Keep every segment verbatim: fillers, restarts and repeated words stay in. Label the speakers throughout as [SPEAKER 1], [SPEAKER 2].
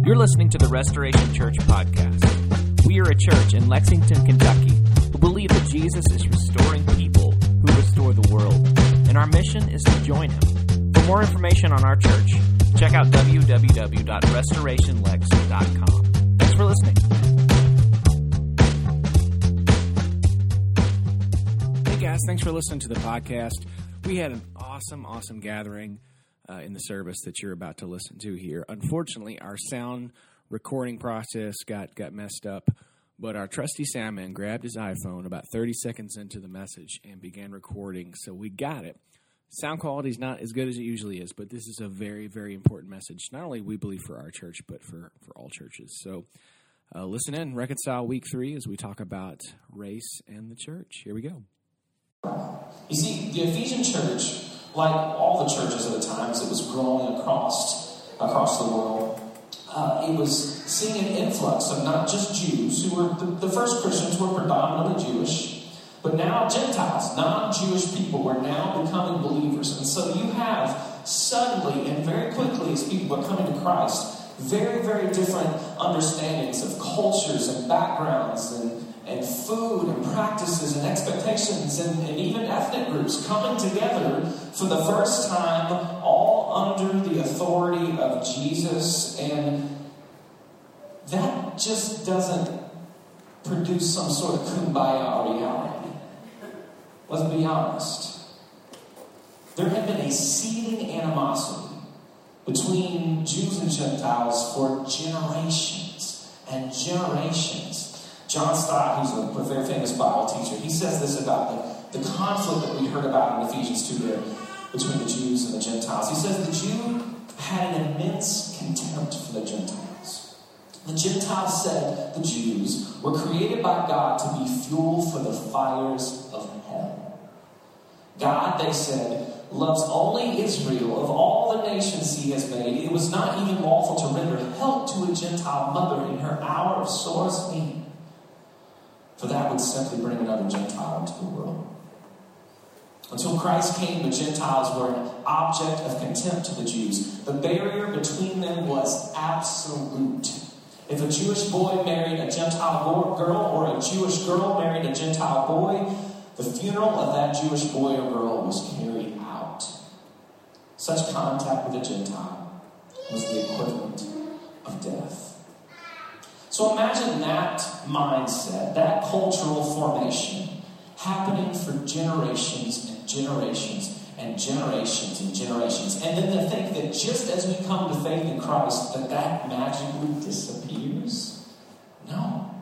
[SPEAKER 1] You're listening to the Restoration Church podcast. We are a church in Lexington, Kentucky, who believe that Jesus is restoring people who restore the world, and our mission is to join him. For more information on our church, check out w w w dot restoration lex dot com. Thanks for listening.
[SPEAKER 2] Hey guys, thanks for listening to the podcast. We had an awesome, awesome gathering uh, in the service that you're about to listen to here. Unfortunately, our sound recording process got, got messed up, but our trusty soundman grabbed his iPhone about thirty seconds into the message and began recording, so we got it. Sound quality is not as good as it usually is, but this is a very, very important message, not only we believe for our church, but for, for all churches. So uh, listen in, Reconcile Week three, as we talk about race and the church. Here we go.
[SPEAKER 3] You see, the Ephesian church, like all the churches of the times, it was growing across across the world. Uh, it was seeing an influx of not just Jews, who were the, the first Christians were predominantly Jewish, but now Gentiles, non-Jewish people, were now becoming believers. And so you have suddenly and very quickly, as people are coming to Christ, very, very different understandings of cultures and backgrounds and and food and practices and expectations and, and even ethnic groups coming together for the first time, all under the authority of Jesus. And that just doesn't produce some sort of kumbaya reality. Let's be honest. There had been a seething animosity between Jews and Gentiles for generations and generations. John Stott, who's a very famous Bible teacher, he says this about the, the conflict that we heard about in Ephesians two there between the Jews and the Gentiles. He says the Jew had an immense contempt for the Gentiles. The Gentiles said the Jews were created by God to be fuel for the fires of hell. God, they said, loves only Israel of all the nations he has made. It was not even lawful to render help to a Gentile mother in her hour of sorest need, for that would simply bring another Gentile into the world. Until Christ came, the Gentiles were an object of contempt to the Jews. The barrier between them was absolute. If a Jewish boy married a Gentile girl, or a Jewish girl married a Gentile boy, the funeral of that Jewish boy or girl was carried out. Such contact with a Gentile was the equivalent of death. So imagine that mindset, that cultural formation happening for generations and generations and generations and generations. And then to think that just as we come to faith in Christ, that that magically disappears? No.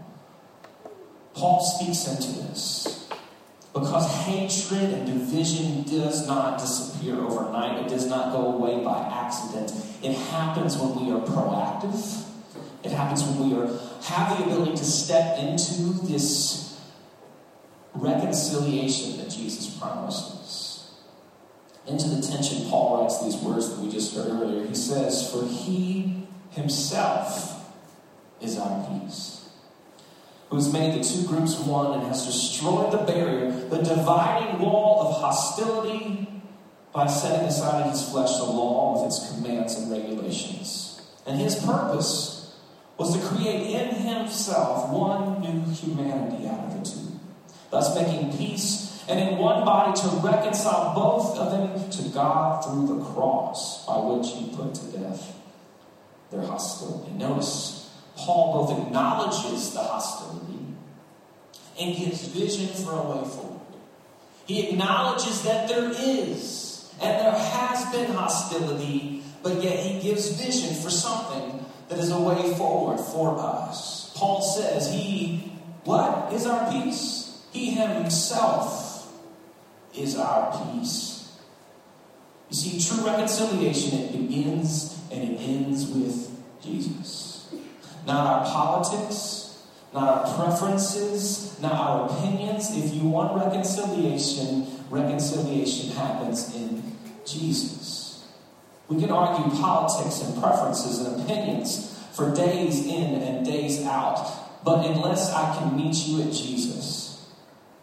[SPEAKER 3] Paul speaks into this. Because hatred and division does not disappear overnight. It does not go away by accident. It happens when we are proactive. It happens when we are, have the ability to step into this reconciliation that Jesus promises. Into the tension, Paul writes these words that we just heard earlier. He says, for he himself is our peace, who has made the two groups one and has destroyed the barrier, the dividing wall of hostility, by setting aside in his flesh the law with its commands and regulations. And his purpose was to create in himself one new humanity out of the two, thus making peace, and in one body to reconcile both of them to God through the cross, by which he put to death their hostility. Notice, Paul both acknowledges the hostility and gives vision for a way forward. He acknowledges that there is, and there has been hostility, but yet he gives vision for something that is a way forward for us. Paul says he, what is our peace? He himself is our peace. You see, true reconciliation, it begins and it ends with Jesus. Not our politics, not our preferences, not our opinions. If you want reconciliation, reconciliation happens in Jesus. We can argue politics and preferences and opinions for days in and days out. But unless I can meet you at Jesus,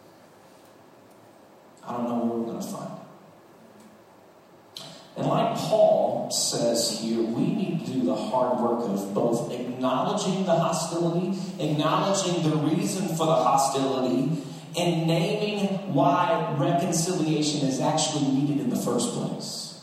[SPEAKER 3] I don't know where we're going to find it. And like Paul, Paul says here, we need to do the hard work of both acknowledging the hostility, acknowledging the reason for the hostility, and naming why reconciliation is actually needed in the first place.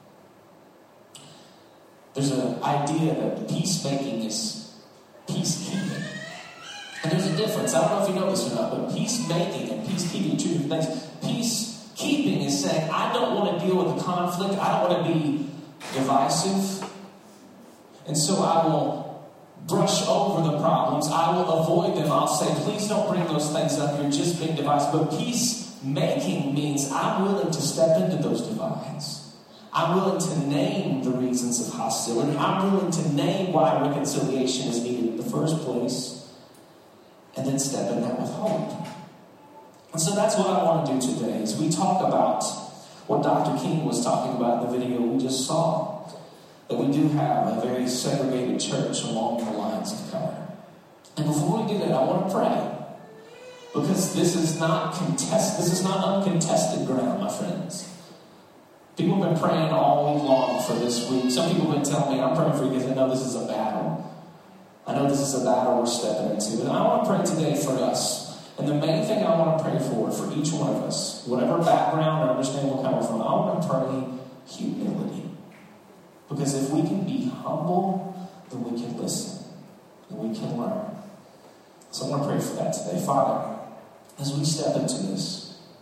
[SPEAKER 3] There's an idea that peacemaking is peacekeeping. And there's a difference. I don't know if you know this or not, but peacemaking and peacekeeping are two different things. Peacekeeping is saying, I don't want to deal with the conflict. I don't want to be divisive. And so I will brush over the problems. I will avoid them. I'll say, please don't bring those things up. You're just being divisive. But peacemaking means I'm willing to step into those divides. I'm willing to name the reasons of hostility. I'm willing to name why reconciliation is needed in the first place. And then step in that with hope. And so that's what I want to do today, is we talk about what Doctor King was talking about in the video we just saw. That we do have a very segregated church along the lines of color. And before we do that, I want to pray. Because this is not contest, this is not uncontested ground, my friends. People have been praying all week long for this week. Some people have been telling me, I'm praying for you because I know this is a battle. I know this is a battle we're stepping into. And I want to pray today for us. And the main thing I want to pray for, for each one of us, whatever background or understanding we're coming from, I want to pray humility. Because if we can be humble, then we can listen. And we can learn. So I want to pray for that today. Father, as we step into this,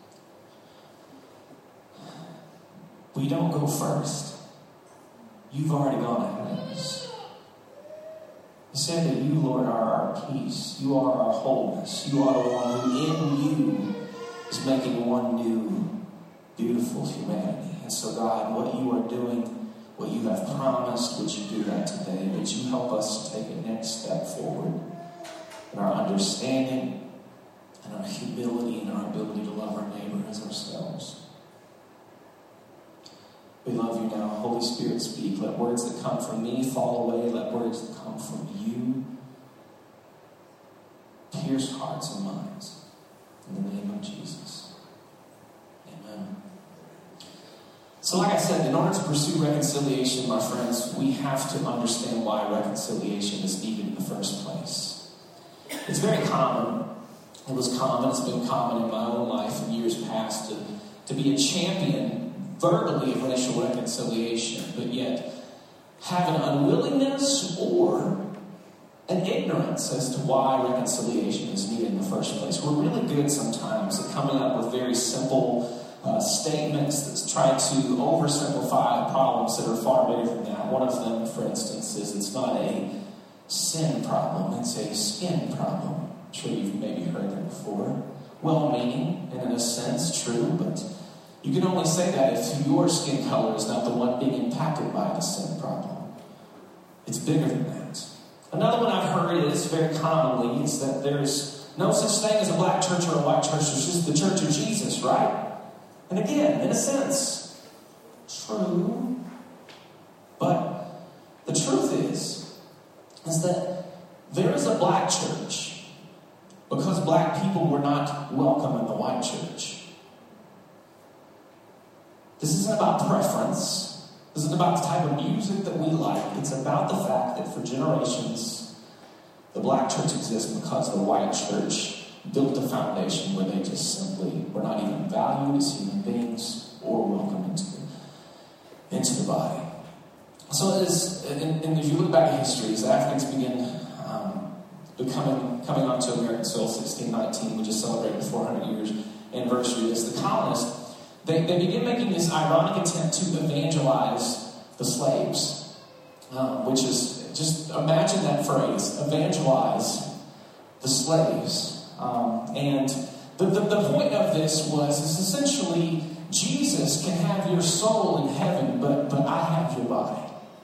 [SPEAKER 3] we don't go first. You've already gone ahead of us. You said that you, Lord, are our peace. You are our wholeness. You are the one who in you is making one new, beautiful humanity. And so, God, what you are doing, what you have promised, would you do that today? Would you help us to take a next step forward in our understanding and our humility and our ability to love our neighbor as ourselves? We love you now. Holy Spirit, speak. Let words that come from me fall away. Let words that come from you pierce hearts and minds. In the name of Jesus. Amen. So like I said, in order to pursue reconciliation, my friends, we have to understand why reconciliation is needed in the first place. It's very common. It was common. It's been common in my own life in years past to, to be a champion verbally of racial reconciliation, but yet have an unwillingness or an ignorance as to why reconciliation is needed in the first place. We're really good sometimes at coming up with very simple uh, statements that try to oversimplify problems that are far bigger than that. One of them, for instance, is it's not a sin problem, it's a skin problem. I'm sure you've maybe heard that before. Well-meaning, and in a sense, true, but you can only say that if your skin color is not the one being impacted by the sin problem. It's bigger than that. Another one I've heard is, very commonly, is that there's no such thing as a black church or a white church. There's just the church of Jesus, right? And again, in a sense, true. But the truth is, is that there is a black church because black people were not welcome in the white church. This isn't about preference. This isn't about the type of music that we like. It's about the fact that for generations, the black church exists because the white church built a foundation where they just simply were not even valued as human beings or welcome into the, into the body. So it is, and, and if you look back at history, as Africans begin um, becoming coming onto American soil, sixteen nineteen, we just celebrated the four hundred years anniversary, as the colonists, They, they begin making this ironic attempt to evangelize the slaves, um, which is, just imagine that phrase, evangelize the slaves. Um, and the, the, the point of this was, is essentially, Jesus can have your soul in heaven, but, but I have your body.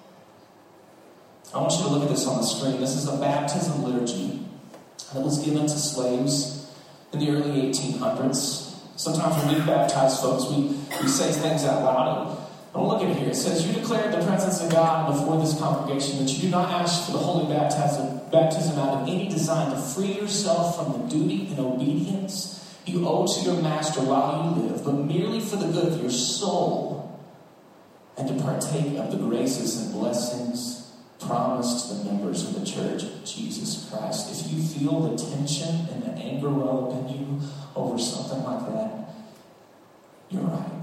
[SPEAKER 3] I want you to look at this on the screen. This is a baptism liturgy that was given to slaves in the early eighteen hundreds. Sometimes when we baptize folks, we, we say things out loud. Don't look at it here. It says, you declare the presence of God before this congregation, that you do not ask for the holy baptism, baptism out of any design to free yourself from the duty and obedience you owe to your master while you live, but merely for the good of your soul and to partake of the graces and blessings promised to the members of the Church of Jesus Christ. If you feel the tension and the anger well up in you over something like that, you're right.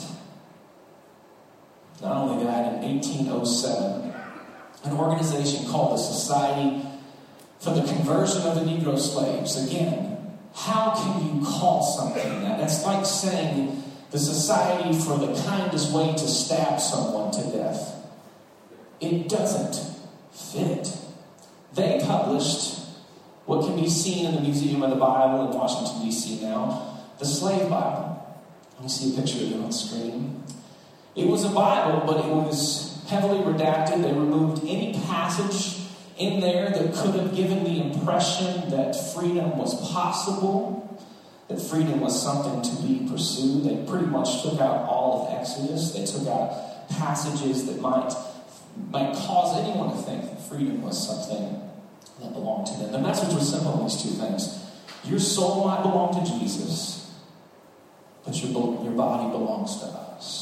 [SPEAKER 3] Not only that, in eighteen oh seven, an organization called the Society for the Conversion of the Negro Slaves. Again, how can you call something that? That's like saying the Society for the Kindest Way to Stab Someone to Death. It doesn't fit. They published what can be seen in the Museum of the Bible in Washington, D C now, the Slave Bible. Let me see a picture of it on screen. It was a Bible, but it was heavily redacted. They removed any passage in there that could have given the impression that freedom was possible, that freedom was something to be pursued. They pretty much took out all of Exodus. They took out passages that might, might cause anyone to think that freedom was something that belonged to them. The message was simple in these two things. Your soul might belong to Jesus, but your, your body belongs to us.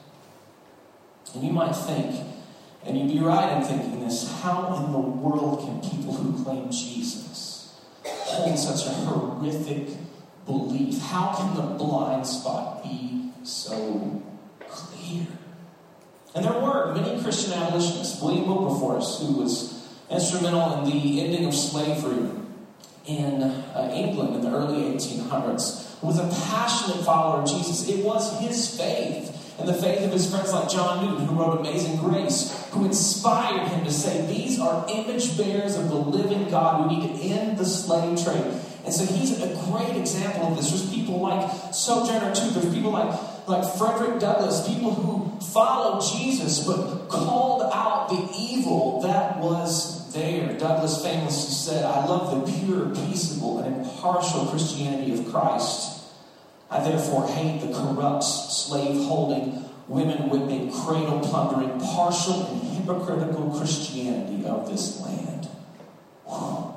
[SPEAKER 3] And you might think, and you'd be right in thinking this, how in the world can people who claim Jesus hold such a horrific belief? How can the blind spot be so clear? And there were many Christian abolitionists. William Wilberforce, who was instrumental in the ending of slavery in uh, England in the early eighteen hundreds, was a passionate follower of Jesus. It was his faith and the faith of his friends like John Newton, who wrote Amazing Grace, who inspired him to say, these are image bearers of the living God. We need to end the slave trade. And so he's a great example of this. There's people like Sojourner Truth. There's people like, like Frederick Douglass, people who followed Jesus but called out the evil that was there. Douglass famously said, I love the pure, peaceable, and impartial Christianity of Christ. I therefore hate the corrupt, slave-holding, women-whipping, cradle-plundering, partial and hypocritical Christianity of this land. Whew.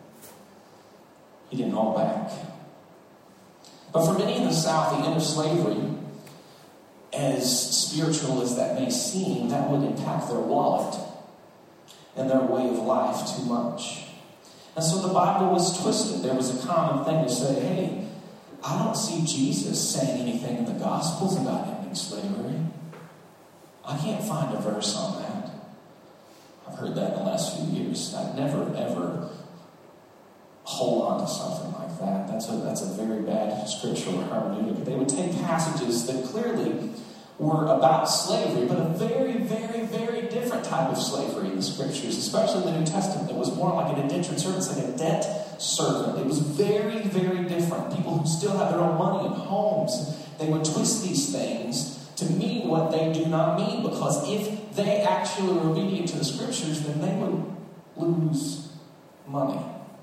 [SPEAKER 3] He didn't hold back. But for many in the South, the end of slavery, as spiritual as that may seem, that would impact their wallet and their way of life too much. And so the Bible was twisted. There was a common thing to say, hey, I don't see Jesus saying anything in the Gospels about ending slavery. I can't find a verse on that. I've heard that in the last few years. I'd never, ever hold on to something like that. That's a, that's a very bad scriptural hermeneutic. They would take passages that clearly were about slavery, but a very, very, very different type of slavery in the scriptures, especially in the New Testament. It was more like an indentured servant, it's like a debt servant. It was very, very different. People who still have their own money and homes, they would twist these things to mean what they do not mean, because if they actually were obedient to the scriptures, then they would lose money.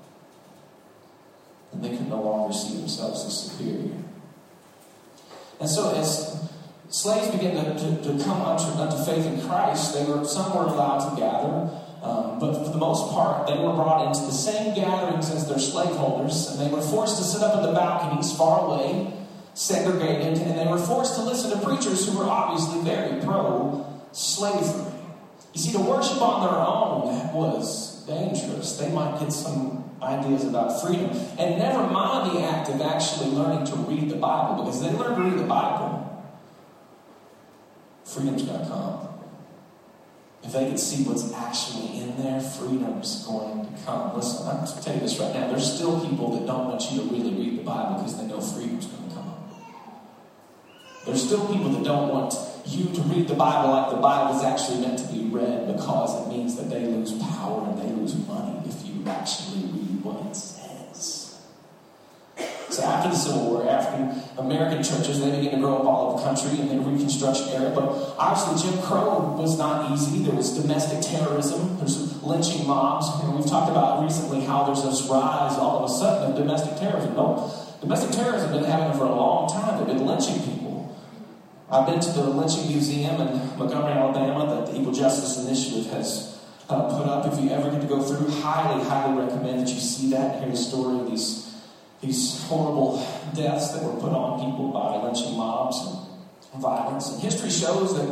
[SPEAKER 3] And they could no longer see themselves as superior. And so as slaves began to, to, to come unto, unto faith in Christ, they were some were allowed to gather, um, but for the most part, they were brought into the same gatherings as their slaveholders, and they were forced to sit up in the balconies far away, segregated, and they were forced to listen to preachers who were obviously very pro-slavery. You see, to worship on their own was dangerous. They might get some ideas about freedom, and never mind the act of actually learning to read the Bible, because they learned to read the Bible, freedom's going to come. If they could see what's actually in there, freedom's going to come. Listen, I'm going to tell you this right now. There's still people that don't want you to really read the Bible because they know freedom's going to come. There's still people that don't want you to read the Bible like the Bible is actually meant to be read, because it means that they lose power and they lose money if you actually read what it says. So after the Civil War, African American churches, they began to grow up all over the country in the Reconstruction era. But obviously Jim Crow was not easy. There was domestic terrorism. There's lynching mobs. You know, we've talked about recently how there's this rise all of a sudden of domestic terrorism. No, domestic terrorism has been happening for a long time. They've been lynching people. I've been to the lynching museum in Montgomery, Alabama, that the Equal Justice Initiative has uh, put up. If you ever get to go through, highly, highly recommend that you see that and hear the story of these These horrible deaths that were put on people by lynching mobs and violence. And history shows that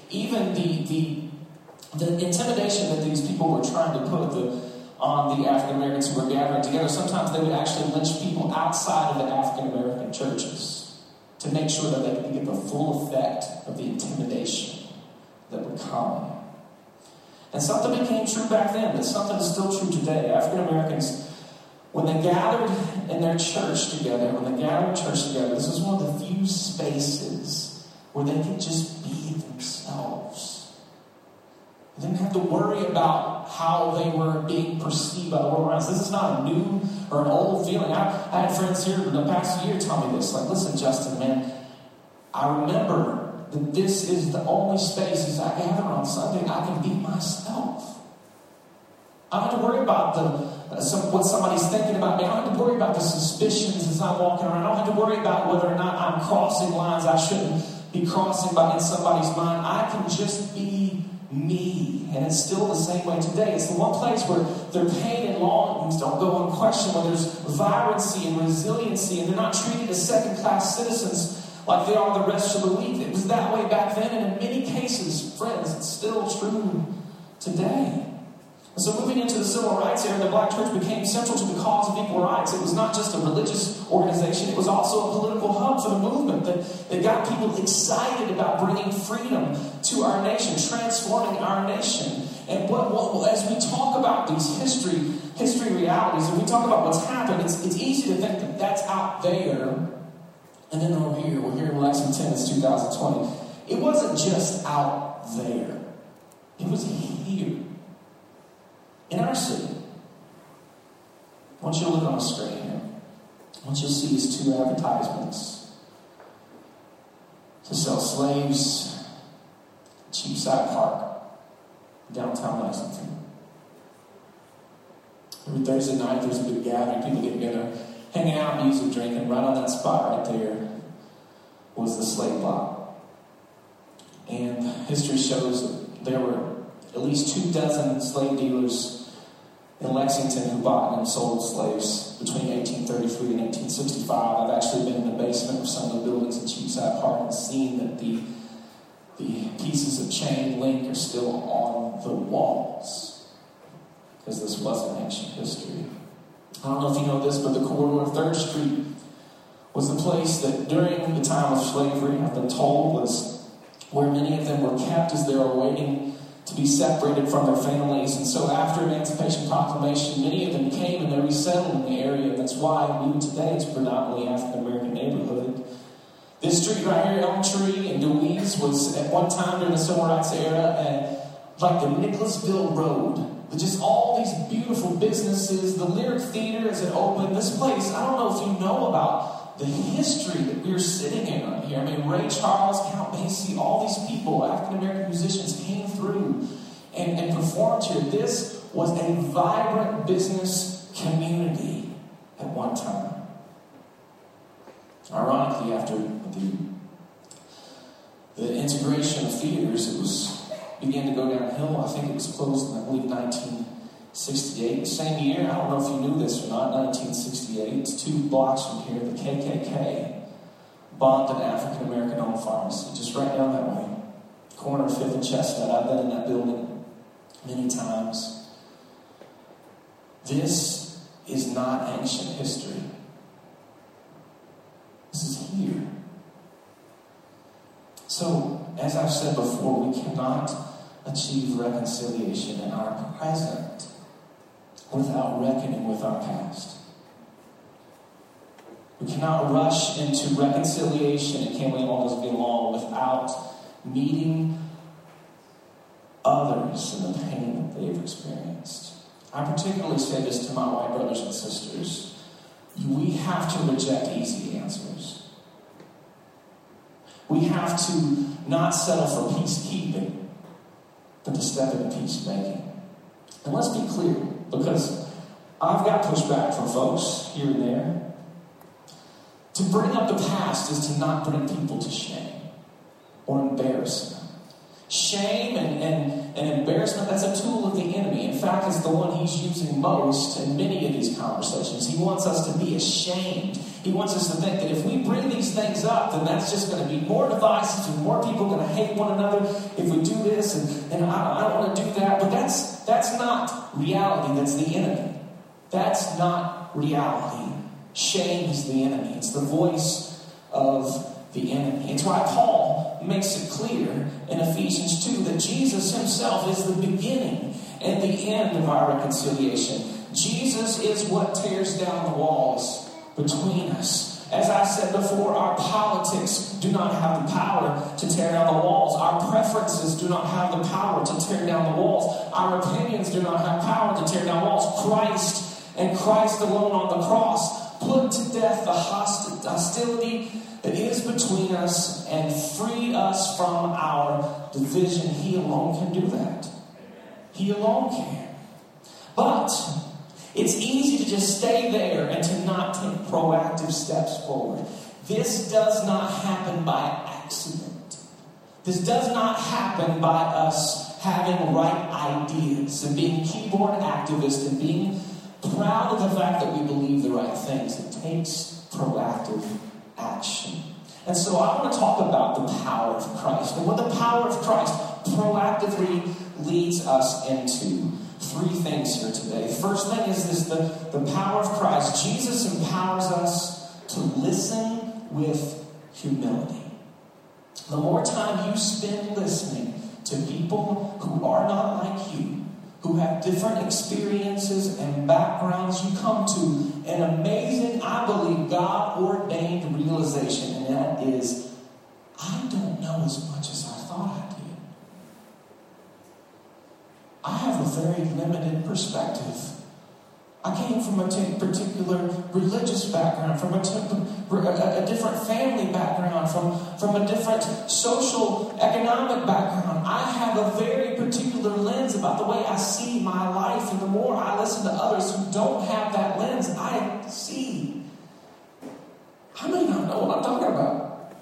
[SPEAKER 3] even the the the intimidation that these people were trying to put the, on the African Americans who were gathering together, sometimes they would actually lynch people outside of the African American churches to make sure that they could get the full effect of the intimidation that would come. And something became true back then, but something is still true today. African Americans, when they gathered in their church together, when they gathered in church together, this was one of the few spaces where they could just be themselves. They didn't have to worry about how they were being perceived by the world around us. This is not a new or an old feeling. I, I had friends here in the past year tell me this. Like, listen, Justin, man, I remember that this is the only spaces I gather on Sunday I can be myself. I don't have to worry about the uh, some, what somebody's thinking about me. I don't have to worry about the suspicions as I'm walking around. I don't have to worry about whether or not I'm crossing lines I shouldn't be crossing by in somebody's mind. I can just be me. And it's still the same way today. It's the one place where their pain and longings don't go unquestioned, where there's vibrancy and resiliency, and they're not treated as second-class citizens like they are the rest of the week. It was that way back then, and in many cases, friends, it's still true today. And so moving into the civil rights era, the Black church became central to the cause of equal rights. It was not just a religious organization, it was also a political hub for the movement that, that got people excited about bringing freedom to our nation, transforming our nation. And what, what as we talk about these history history realities, and we talk about what's happened, it's, it's easy to think that that's out there. And then over here, we're here in Lexington, it's two thousand twenty. It wasn't just out there. It was here. In our city. I want you to look on the screen here. I want you to see these two advertisements. To sell slaves, Cheapside Park, downtown Lexington. Every Thursday night, there's a big gathering. People get together, hanging out, music, drinking. Right on that spot right there was the slave block. And history shows that there were at least two dozen slave dealers in Lexington who bought and sold slaves between eighteen thirty-three and eighteen sixty-five. I've actually been in the basement of some of the buildings in Cheapside Park and seen that the, the pieces of chain link are still on the walls, because this wasn't ancient history. I don't know if you know this, but the corridor of third Street was the place that during the time of slavery, I've been told, was where many of them were kept as they were waiting to be separated from their families. And so after Emancipation Proclamation, many of them came and they resettled in the area. And that's why even today it's predominantly African-American neighborhood. This street right here, Elm Tree and DeWeese, was at one time during the Civil Rights era and like the Nicholasville Road. With just all these beautiful businesses. The Lyric Theater as it opened. This place, I don't know if you know about the history that we're sitting in right here. I mean, Ray Charles, Count Basie, all these people, African-American musicians came through and, and performed here. This was a vibrant business community at one time. Ironically, after the, the integration of theaters, it was began to go downhill. I think it was closed in, I believe, nineteen sixty-eight. The same year, I don't know if you knew this or not, nineteen sixty-eight, two blocks from here, the K K K bombed an African-American owned pharmacy, just right down that way. Corner of Fifth and Chestnut. I've been in that building many times. This is not ancient history. This is here. So, as I've said before, we cannot achieve reconciliation in our present without reckoning with our past. We cannot rush into reconciliation, and can we always get along without meeting others in the pain that they've experienced. I particularly say this to my white brothers and sisters. We have to reject easy answers. We have to not settle for peacekeeping, but to step into peacemaking. And let's be clear, because I've got pushback from folks here and there. To bring up the past is to not bring people to shame or embarrass them. Shame and, and, and embarrassment, that's a tool of the enemy. In fact, it's the one he's using most in many of these conversations. He wants us to be ashamed He wants us to think that if we bring these things up, then that's just going to be more divisive and more people are going to hate one another if we do this, and, and I, I don't want to do that. But that's that's not reality. That's the enemy. That's not reality. Shame is the enemy. It's the voice of the enemy. It's why Paul makes it clear in Ephesians two that Jesus himself is the beginning and the end of our reconciliation. Jesus is what tears down the walls between us. As I said before, our politics do not have the power to tear down the walls. Our preferences do not have the power to tear down the walls. Our opinions do not have power to tear down walls. Christ and Christ alone on the cross put to death the host- hostility that is between us and freed us from our division. He alone can do that. He alone can. But it's easy to just stay there and to not take proactive steps forward. This does not happen by accident. This does not happen by us having right ideas and being keyboard activists and being proud of the fact that we believe the right things. It takes proactive action. And so I want to talk about the power of Christ and what the power of Christ proactively leads us into. Three things here today. The first thing is this, the, the power of Christ. Jesus empowers us to listen with humility. The more time you spend listening to people who are not like you, who have different experiences and backgrounds, you come to an amazing, I believe, God-ordained realization, and that is, I don't know as much as I thought I did. I have a very limited perspective. I came from a t- particular religious background, from a, t- a, a different family background, from, from a different social, economic background. I have a very particular lens about the way I see my life, and the more I listen to others who don't have that lens, I see. I may not know what I'm talking about.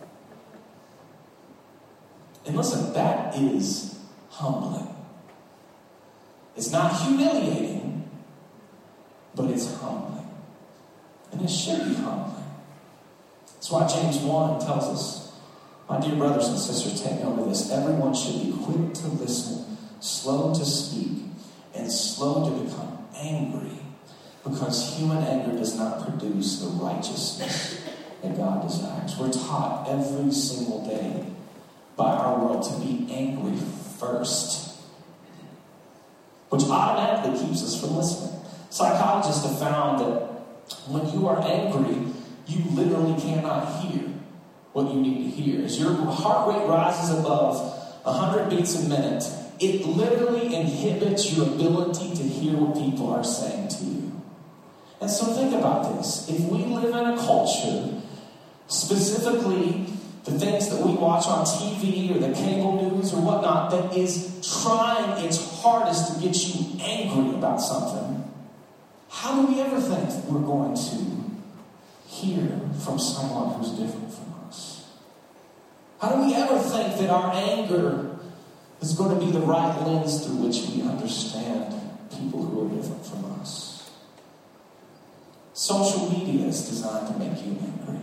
[SPEAKER 3] And listen, that is humbling. It's not humiliating, but it's humbling. And it should be humbling. That's why James one tells us, my dear brothers and sisters, take note of this. Everyone should be quick to listen, slow to speak, and slow to become angry, because human anger does not produce the righteousness that God desires. We're taught every single day by our world to be angry first, which automatically keeps us from listening. Psychologists have found that when you are angry, you literally cannot hear what you need to hear. As your heart rate rises above one hundred beats a minute, it literally inhibits your ability to hear what people are saying to you. And so think about this. If we live in a culture, specifically the things that we watch on T V or the cable news or whatnot, that is trying its hardest to get you angry about something, how do we ever think that we're going to hear from someone who's different from us? How do we ever think that our anger is going to be the right lens through which we understand people who are different from us? Social media is designed to make you angry.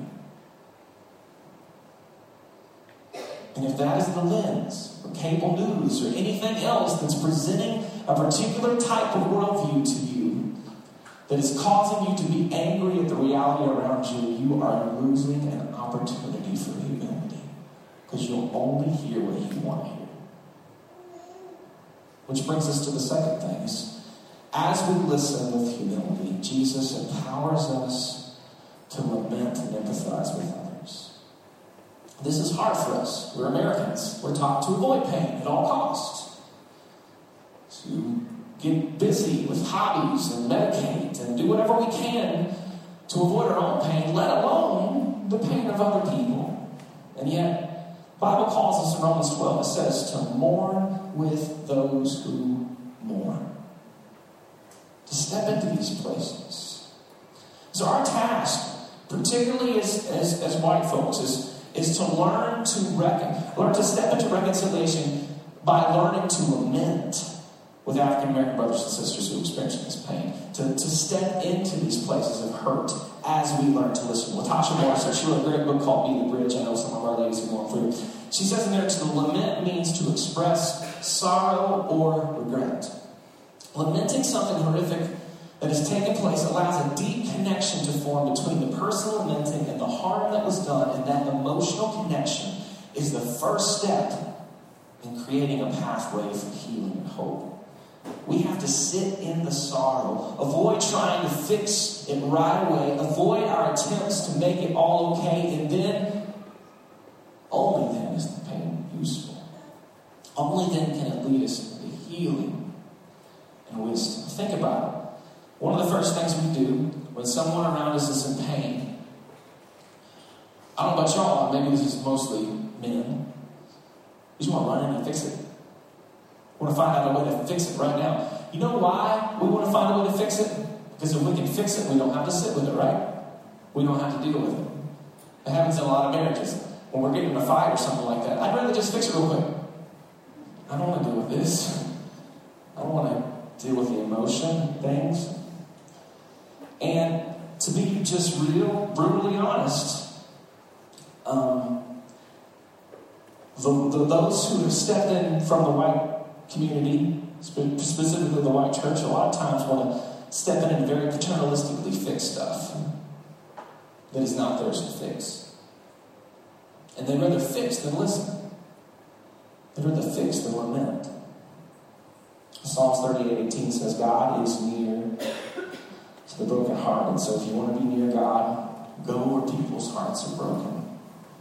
[SPEAKER 3] And if that is the lens, or cable news, or anything else that's presenting a particular type of worldview to you that is causing you to be angry at the reality around you, you are losing an opportunity for humility, because you'll only hear what you want to hear. Which brings us to the second thing. Is, as we listen with humility, Jesus empowers us to lament and empathize with others. This is hard for us. We're Americans. We're taught to avoid pain at all costs. To get busy with hobbies and medicate and do whatever we can to avoid our own pain, let alone the pain of other people. And yet, the Bible calls us in Romans twelve, it says to mourn with those who mourn. To step into these places. So our task, particularly as, as, as white folks, is is to learn to reckon, learn to step into reconciliation by learning to lament with African American brothers and sisters who are experiencing this pain, to, to step into these places of hurt as we learn to listen. Latasha Morrison, she wrote a great book called Be the Bridge. I know some of our ladies are going through. She says in there, to lament means to express sorrow or regret. Lamenting something horrific that has taken place allows a deep connection to form between the person lamenting and the harm that was done, and that emotional connection is the first step in creating a pathway for healing and hope. We have to sit in the sorrow. Avoid trying to fix it right away. Avoid our attempts to make it all okay. And then, only then is the pain useful. Only then can it lead us into healing and wisdom. Think about it. One of the first things we do when someone around us is in pain, I don't know about y'all, maybe this is mostly men, we just want to run in and fix it. We want to find out a way to fix it right now. You know why we want to find a way to fix it? Because if we can fix it, we don't have to sit with it, right? We don't have to deal with it. It happens in a lot of marriages. When we're getting in a fight or something like that, I'd rather just fix it real quick. I don't want to deal with this. I don't want to deal with the emotion things. And to be just real, brutally honest, um, the, the, those who have stepped in from the white community, specifically the white church, a lot of times want to step in and very paternalistically fix stuff that is not theirs to fix. And they'd rather fix than listen. They'd rather fix than lament. Psalms thirty-eight eighteen says, God is near to the brokenhearted. So if you want to be near God, go where people's hearts are broken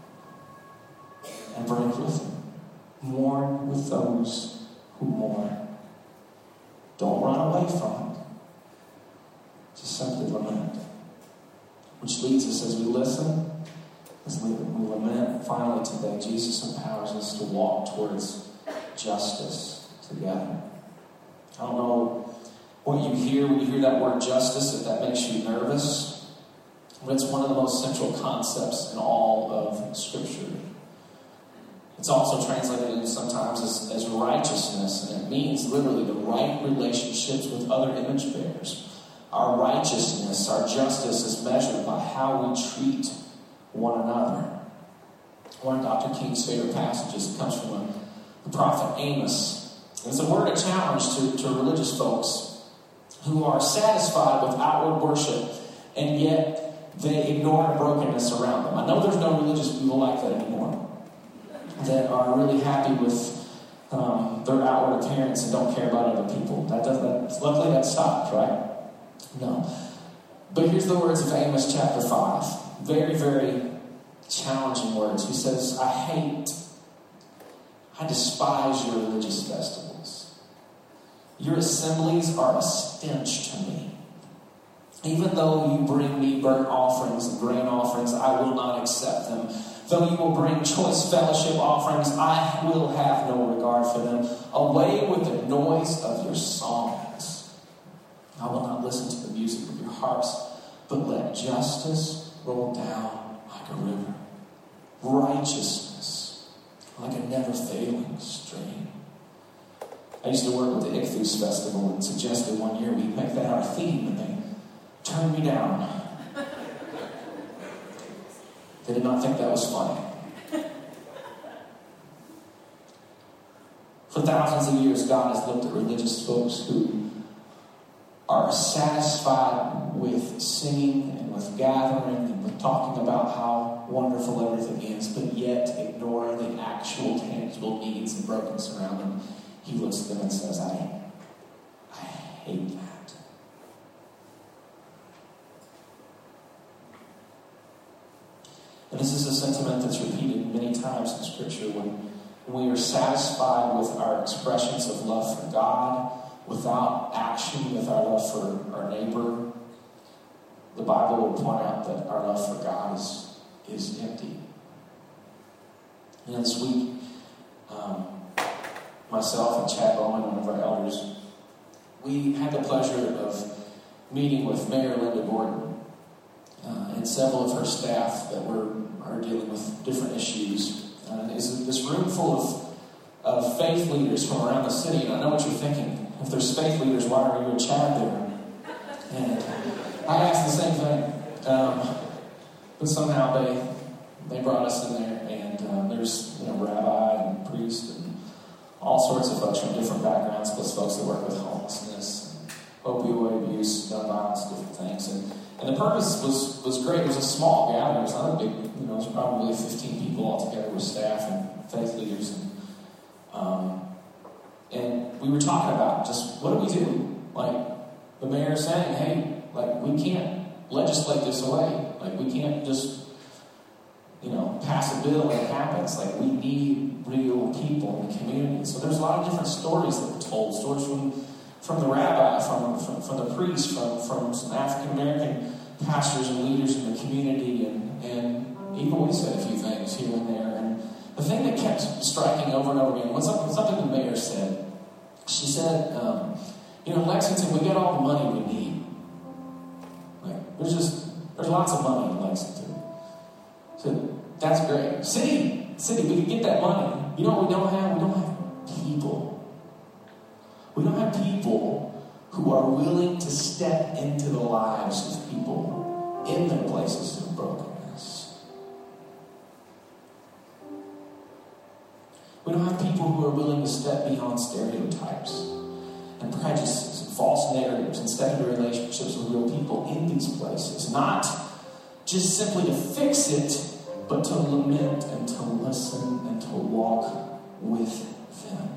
[SPEAKER 3] and break with them. Mourn with those who mourn. Don't run away from it. Just simply lament. Which leads us, as we listen, as we, we lament, finally today, Jesus empowers us to walk towards justice together. I don't know what you hear when you hear that word justice, if that makes you nervous. But it's one of the most central concepts in all of Scripture. It's also translated sometimes as, as righteousness, and it means literally the right relationships with other image bearers. Our righteousness, our justice is measured by how we treat one another. One of Doctor King's favorite passages comes from a, the prophet Amos. And it's a word of challenge to, to religious folks who are satisfied with outward worship, and yet they ignore the brokenness around them. I know there's no religious people like that anymore, that are really happy with um, their outward appearance and don't care about other people. That doesn't. Luckily, that stopped, right? No. But here's the words of Amos chapter five. Very, very challenging words. He says, I hate, I despise your religious festivals. Your assemblies are a stench to me. Even though you bring me burnt offerings and grain offerings, I will not accept them. Though you will bring choice fellowship offerings, I will have no regard for them. Away with the noise of your songs. I will not listen to the music of your harps, but let justice roll down like a river. Righteousness like a never-failing stream. I used to work with the Ichthus Festival and suggested one year we make that our theme, and they turned me down. They did not think that was funny. For thousands of years, God has looked at religious folks who are satisfied with singing and with gathering and with talking about how wonderful everything is, but yet ignore the actual tangible needs and brokenness around them. He looks at them and says, I, I hate that. And this is a sentiment that's repeated many times in Scripture. When we are satisfied with our expressions of love for God without action with our love for our neighbor, the Bible will point out that our love for God is, is empty. And this week, um, myself and Chad Bowman, one of our elders, we had the pleasure of meeting with Mayor Linda Gordon uh, and several of her staff that were are dealing with different issues. Uh, is this room full of, of faith leaders from around the city, and I know what you're thinking. If there's faith leaders, why are you and Chad there? And I asked the same thing. Um, but somehow they they brought us in there, and um, there's, you know, rabbi and priest and all sorts of folks from different backgrounds, plus folks that work with homelessness, opioid abuse, gun violence, different things. And, and the purpose was, was great. It was a small gathering. It was not a big, you know, it was probably fifteen people all together with staff and faith leaders. And, um, and we were talking about just, what do we do? Like, the mayor saying, hey, like, we can't legislate this away. Like, we can't just, you know, pass a bill and it happens. Like, we need real people in the community. So there's a lot of different stories that were told. Stories from, from the rabbi, from, from, from the priest, from, from some African-American pastors and leaders in the community, and, and even we said a few things here and there. And the thing that kept striking over and over again was something the mayor said. She said, um, you know, Lexington, we get all the money we need. Like, there's just, there's lots of money in Lexington. So that's great. City, city, we can get that money. You know what we don't have? We don't have people. We don't have people who are willing to step into the lives of people in their places of brokenness. We don't have people who are willing to step beyond stereotypes and prejudices and false narratives and step into relationships with real people in these places. Not just simply to fix it, but to lament and to listen and to walk with them.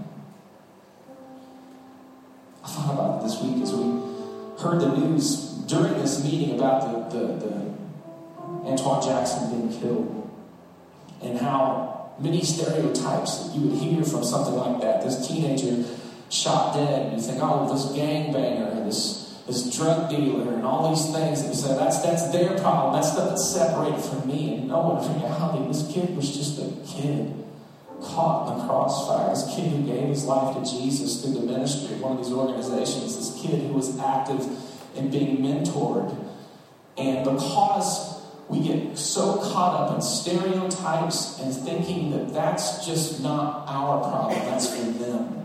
[SPEAKER 3] I thought about it this week as we heard the news during this meeting about the, the, the Antoine Jackson being killed, and how many stereotypes that you would hear from something like that. This teenager shot dead, and you think, oh, this gangbanger and this this drug dealer and all these things that you say, that's that's their problem. That's stuff that's separated from me. And no, in reality, this kid was just a kid caught in the crossfire. This kid who gave his life to Jesus through the ministry of one of these organizations. This kid who was active in being mentored. And because we get so caught up in stereotypes and thinking that that's just not our problem, that's for them,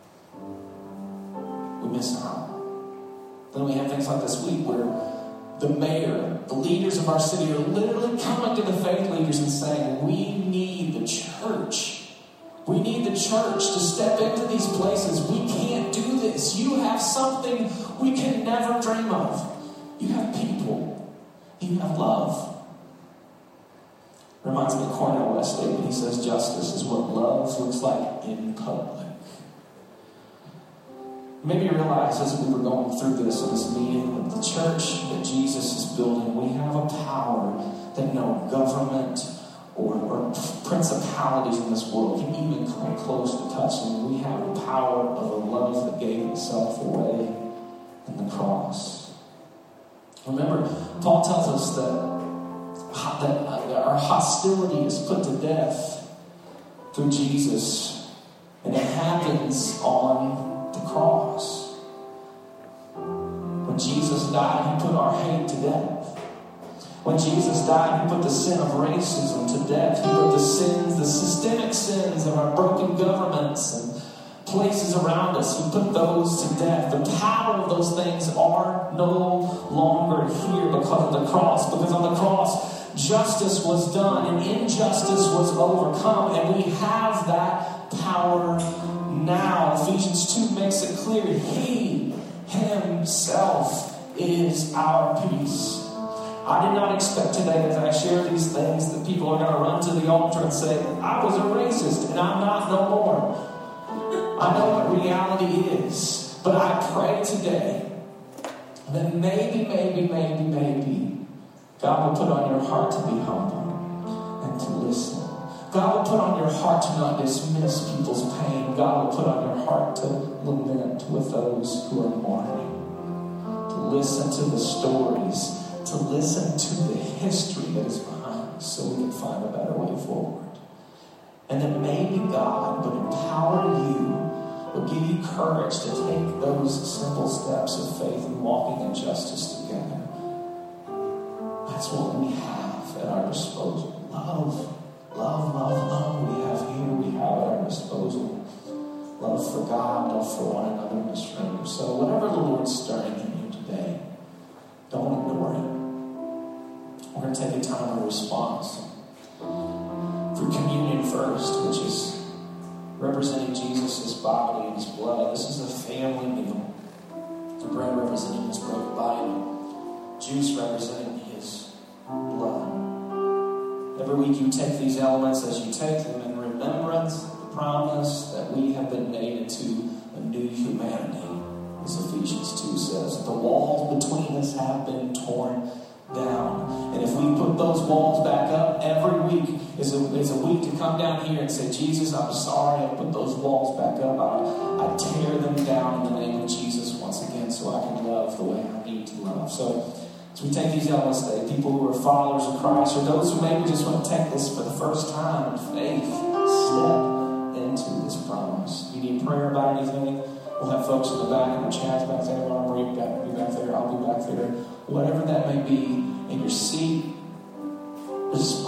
[SPEAKER 3] we miss out. Then we have things like this week where the mayor, the leaders of our city are literally coming to the faith leaders and saying, we need the church. We need the church to step into these places. We can't do this. You have something we can never dream of. You have people. You have love. Reminds me of Cornel West statement. He says, justice is what love looks like in public. Maybe you realize as we were going through this in this meeting that the church that Jesus is building, we have a power that no government or, or principalities in this world can even come close to touching. We have the power of a love that gave itself away in the cross. Remember, Paul tells us that, that our hostility is put to death through Jesus, and it happens on the cross. When Jesus died, he put our hate to death. When Jesus died, he put the sin of racism to death. He put the sins, the systemic sins of our broken governments and places around us, he put those to death. The power of those things are no longer here because of the cross. Because on the cross, justice was done and injustice was overcome, and we have that power now. Ephesians two makes it clear. He himself is our peace. I did not expect today as I share these things that people are going to run to the altar and say, I was a racist and I'm not no more. I know what reality is, but I pray today that maybe, maybe, maybe, maybe God will put on your heart to be humble and to listen. God will put on your heart to not dismiss people's pain. God will put on your heart to lament with those who are mourning, to listen to the stories, to listen to the history that is behind us so we can find a better way forward. And that maybe God would empower you, would give you courage to take those simple steps of faith and walking in justice together. That's what we have at our disposal. Love. Love, love, love we have here, we have at our disposal. Love for God, love for one another, and as for yourself. going to take a time of response. For communion first, which is representing Jesus' body and his blood. This is a family meal. The bread representing his broken body. Juice representing his blood. Every week you take these elements as you take them in remembrance of the promise that we have been made into a new humanity. As Ephesians two says, the walls between us have been torn down. And if we put those walls back up, every week is a, is a week to come down here and say, Jesus, I'm sorry, I put those walls back up. I, I tear them down in the name of Jesus once again so I can love the way I need to love. So as we take these elements today, people who are followers of Christ, or those who maybe just want to take this for the first time in faith, step into this promise. If you need prayer about anything, we'll have folks in the back, and the Chad's back there, Barbara, you got be back there, I'll be back there. Whatever that may be, in your seat, just